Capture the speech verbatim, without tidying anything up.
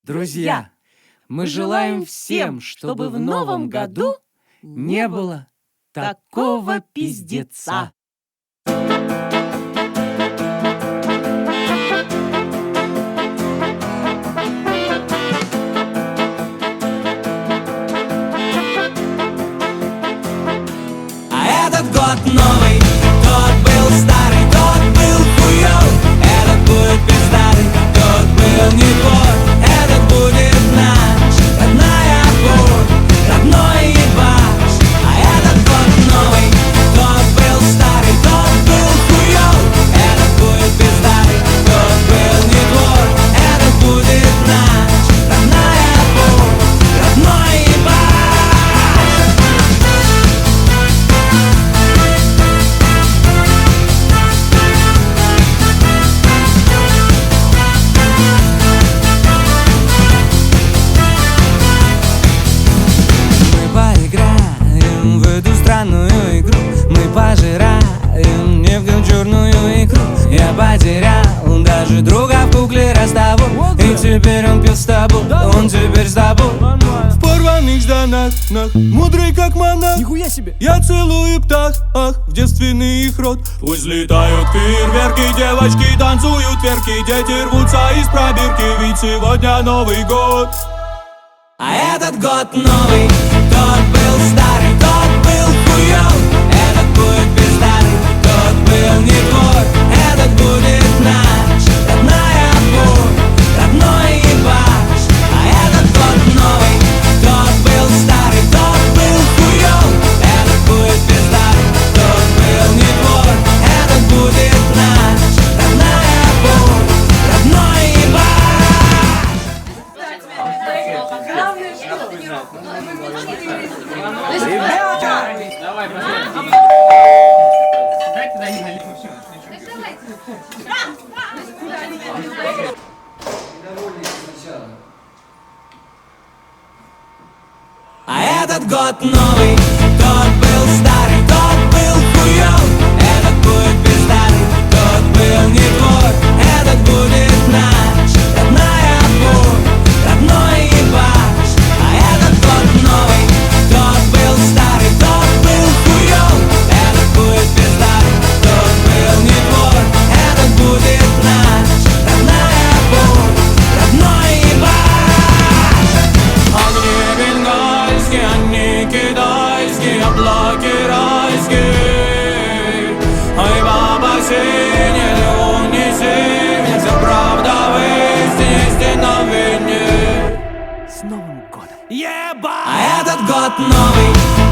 Друзья, мы желаем всем, чтобы в новом году не было такого пиздеца. А этот год новый, тот был старый, тот был хуёвый. Этот будет пиздатый, тот был не твой. Этот будет наш, родная боль, родной ебаш. А этот год новый, тот был старый, тот был хуёвый. Этот будет пиздатый, тот был не твой. Этот будет наш, родная боль, родной ебаш. В эту странную игру мы пожираем нефть, черную икру. Я потерял даже друга в кукле Ростову, и теперь он пил с тобой, он теперь с тобой. В порванных штанах, нах, мудрый как монах. Нихуя себе! Я целую птах, ах, в девственный их рот. Пусть летают фейерверки, девочки танцуют верки, дети рвутся из пробирки, ведь сегодня Новый год. А этот год новый, тот был старый, тот был хуёвый. Этот будет пиздатый, тот был не твой. Этот будет наш, родная боль, родной ебаш. А этот год новый, тот был старый, тот был хуёвый. Этот будет пиздатый, тот был не твой. Этот будет наш, родная боль, родной ебаш. Ребята! Давай, пошли. Дайте на них налить, все. А этот год новый, тот был старый, тот был хуёвый. Этот будет пиздатый, тот был не твой. Этот будет наш, родная боль, родной ебаш. А этот год новый, тот был старый, тот был хуёвый. Этот будет пиздатый, тот был не твой. Этот будет наш, родная боль, родной ебаш. Огни бенгальские, они китайские, облаки райские. Ой, баба синяя, лун не синяя, вся правда в истине, истина в вине. С Новым годом! Еба! А этот год новый,